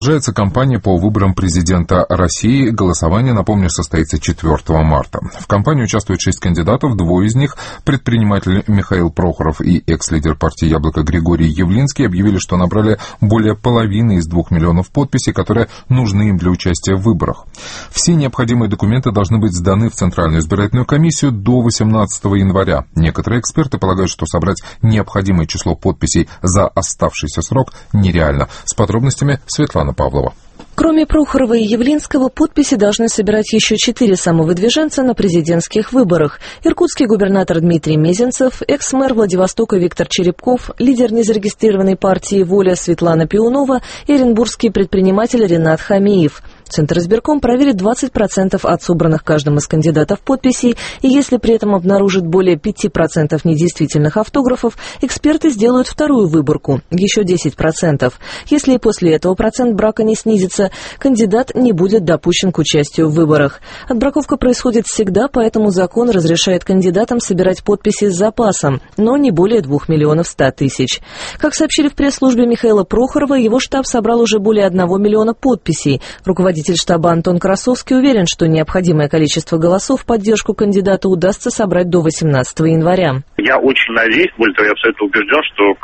Продолжается кампания по выборам президента России. Голосование, напомню, состоится 4 марта. В кампании участвуют 6 кандидатов, 2 из них, предприниматель Михаил Прохоров и экс-лидер партии «Яблоко» Григорий Явлинский, объявили, что набрали более половины из 2 миллионов подписей, которые нужны им для участия в выборах. Все необходимые документы должны быть сданы в Центральную избирательную комиссию до 18 января. Некоторые эксперты полагают, что собрать необходимое число подписей за оставшийся срок нереально. С подробностями Светлана Павлова. Кроме Прохорова и Явлинского, подписи должны собирать еще 4 самовыдвиженца на президентских выборах. Иркутский губернатор Дмитрий Мезенцев, экс-мэр Владивостока Виктор Черепков, лидер незарегистрированной партии «Воля» Светлана Пиунова и оренбургский предприниматель Ренат Хамиев. Центр избирком проверит 20% от собранных каждым из кандидатов подписей, и если при этом обнаружит более 5% недействительных автографов, эксперты сделают вторую выборку, еще 10%. Если и после этого процент брака не снизится, кандидат не будет допущен к участию в выборах. Отбраковка происходит всегда, поэтому закон разрешает кандидатам собирать подписи с запасом, но не более 2 миллионов 100 тысяч. Как сообщили в пресс-службе Михаила Прохорова, его штаб собрал уже более 1 миллиона подписей. Руководитель штаба Антон Красовский уверен, что необходимое количество голосов в поддержку кандидата удастся собрать до 18 января. Я очень надеюсь, более того, я абсолютно убежден, что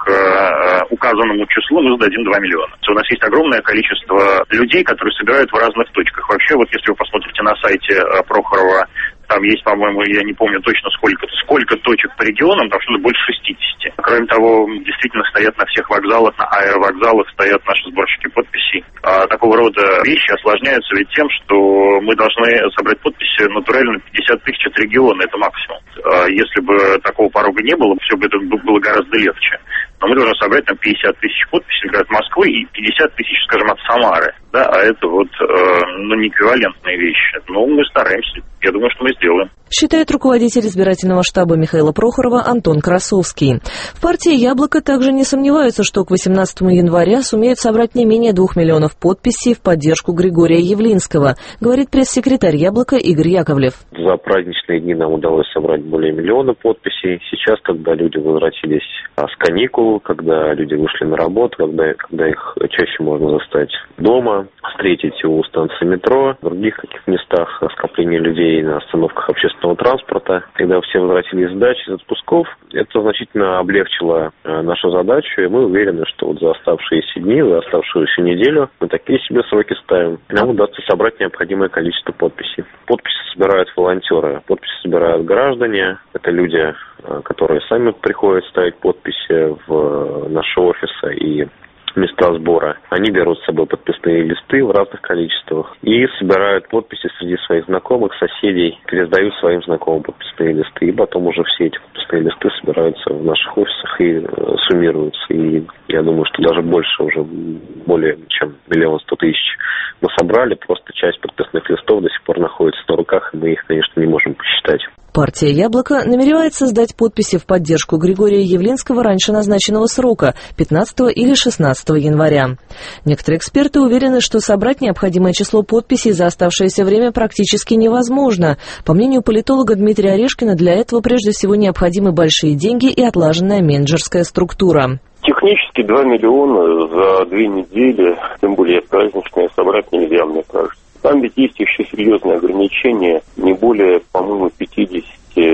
к указанному числу мы сдадим 2 миллиона. У нас есть огромное количество людей, которые собирают в разных точках. Вообще, вот если вы посмотрите на сайте Прохорова, там есть, по-моему, я не помню точно сколько точек по регионам, там что-то больше 60. Кроме того, действительно стоят на всех вокзалах, на аэровокзалах стоят наши сборщики подписей. Такого рода вещи осложняются ведь тем, что мы должны собрать подписи натурально 50 тысяч от региона, это максимум. Если бы такого порога не было, все бы это было гораздо легче. Но мы должны собрать там 50 тысяч подписей, например, от Москвы и 50 тысяч, скажем, от Самары. Да, а это вот не эквивалентные вещи. Но мы стараемся. Я думаю, что мы сделаем. Считает руководитель избирательного штаба Михаила Прохорова Антон Красовский. В партии «Яблоко» также не сомневаются, что к 18 января сумеют собрать не менее 2 миллионов подписей в поддержку Григория Явлинского, говорит пресс-секретарь «Яблоко» Игорь Яковлев. За праздничные дни нам удалось собрать более 1 миллиона подписей. Сейчас, когда люди возвратились с каникул, когда люди вышли на работу, когда их чаще можно застать дома, встретить у станции метро, в других каких местах скопления людей на остановках общественного транспорта, когда все возвратились с дач, из отпусков, это значительно облегчило нашу задачу, и мы уверены, что вот за оставшиеся дни, за оставшуюся неделю мы такие себе сроки ставим. Нам удастся собрать необходимое количество подписей. Подписи собирают волонтеры, подписи собирают граждане, это люди, которые сами приходят ставить подписи в наши офисы и места сбора. Они берут с собой подписные листы в разных количествах и собирают подписи среди своих знакомых, соседей, пересдают своим знакомым подписные листы, и потом уже все эти подписные листы собираются в наших офисах и суммируются. И я думаю, что даже больше, уже более чем 1 100 000 мы собрали, просто часть подписных листов до сих пор находится на руках, и мы их, конечно, не можем посчитать. Партия «Яблоко» намеревается сдать подписи в поддержку Григория Явлинского раньше назначенного срока – 15 или 16 января. Некоторые эксперты уверены, что собрать необходимое число подписей за оставшееся время практически невозможно. По мнению политолога Дмитрия Орешкина, для этого прежде всего необходимы большие деньги и отлаженная менеджерская структура. Технически 2 миллиона за 2 недели, тем более праздничные, собрать нельзя, мне кажется. Там ведь есть еще серьезные ограничения, не более, по-моему, 50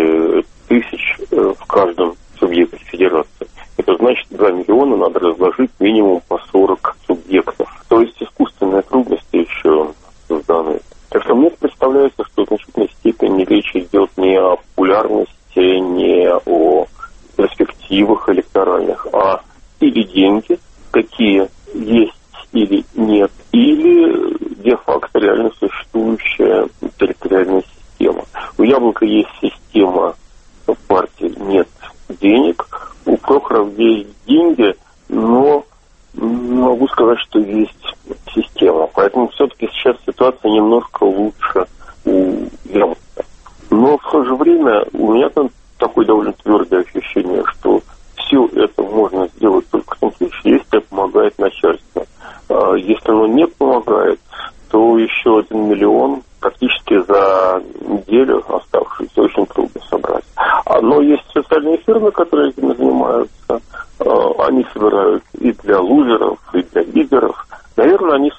тысяч в каждом субъекте федерации. Это значит, 2 миллиона надо разложить минимум по 40 субъектов. То есть искусственные трудности еще созданы. Так что мне представляется, что в значительной степени речь идет не о популярности, не о перспективах электоральных, а или деньги, какие есть или нет, или де-факто реально существующая территориальная система. У «Яблока» есть система, у партии нет денег, у Прохорова есть деньги, но не могу сказать, что есть система. Поэтому все-таки сейчас ситуация немножко лучше у «Яблока». Но в то же время у меня там такое довольно твердое ощущение, что все это можно сделать только в том случае, если помогает начальство. Если оно не помогает, то еще 1 миллион практически за неделю оставшуюся очень трудно собрать. Но есть социальные фирмы, которые этим занимаются. Они собирают и для лузеров, и для лидеров. Наверное, они, собственно,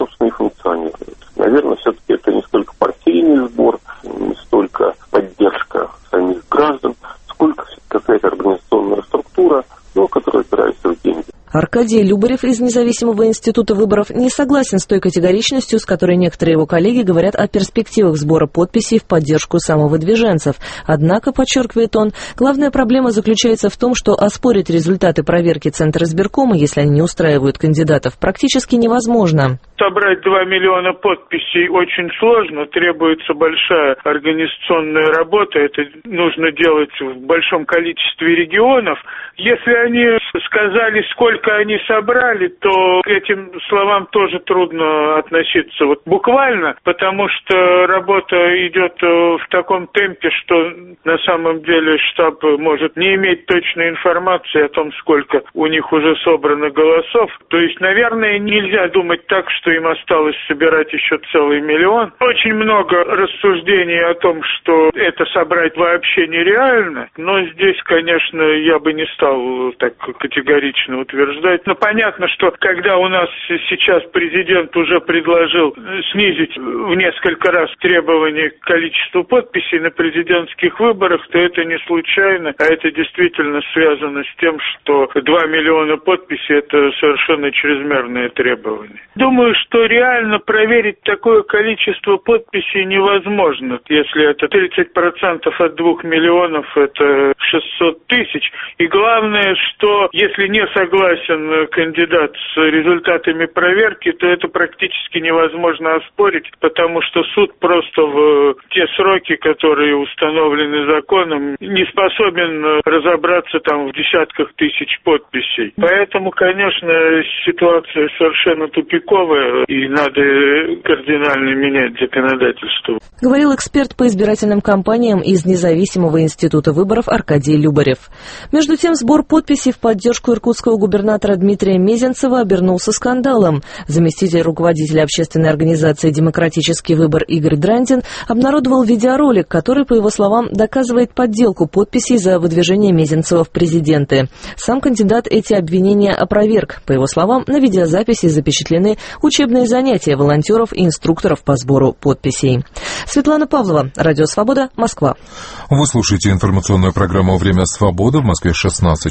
собственно, и функционирует. Наверное, все-таки это не столько партийный сбор, не столько поддержка самих граждан, сколько какая-то организационная структура, которая опирается в деньги. Аркадий Любарев из Независимого института выборов не согласен с той категоричностью, с которой некоторые его коллеги говорят о перспективах сбора подписей в поддержку самовыдвиженцев. Однако, подчеркивает он, главная проблема заключается в том, что оспорить результаты проверки Центра избиркома, если они не устраивают кандидатов, практически невозможно. Собрать 2 миллиона подписей очень сложно, требуется большая организационная работа, это нужно делать в большом количестве регионов. Если они сказали, сколько они собрали, то к этим словам тоже трудно относиться буквально, потому что работа идет в таком темпе, что на самом деле штаб может не иметь точной информации о том, сколько у них уже собрано голосов. То есть, наверное, нельзя думать так, что им осталось собирать еще целый миллион. Очень много рассуждений о том, что это собрать вообще нереально, но здесь, конечно, я бы не стал так категорично утверждать. Но понятно, что когда у нас сейчас президент уже предложил снизить в несколько раз требования к количеству подписей на президентских выборах, то это не случайно, а это действительно связано с тем, что 2 миллиона подписей – это совершенно чрезмерное требование. Думаю, что реально проверить такое количество подписей невозможно. Если это 30% от 2 миллионов, это 600 тысяч. И главное, что если не согласен кандидат с результатами проверки, то это практически невозможно оспорить, потому что суд просто в те сроки, которые установлены законом, не способен разобраться там в десятках тысяч подписей. Поэтому, конечно, ситуация совершенно тупиковая, и надо кардинально менять законодательство. Говорил эксперт по избирательным кампаниям из Независимого института выборов Аркадий Любарев. Между тем, сбор подписей в поддержку иркутского губернатора Дмитрия Мезенцева обернулся скандалом. Заместитель руководителя общественной организации «Демократический выбор» Игорь Драндин обнародовал видеоролик, который, по его словам, доказывает подделку подписей за выдвижение Мезенцева в президенты. Сам кандидат эти обвинения опроверг. По его словам, на видеозаписи запечатлены учебные занятия волонтеров и инструкторов по сбору подписей. Светлана Павлова, Радио Свобода, Москва. Вы слушаете информационную программу «Время свободы». В Москве 16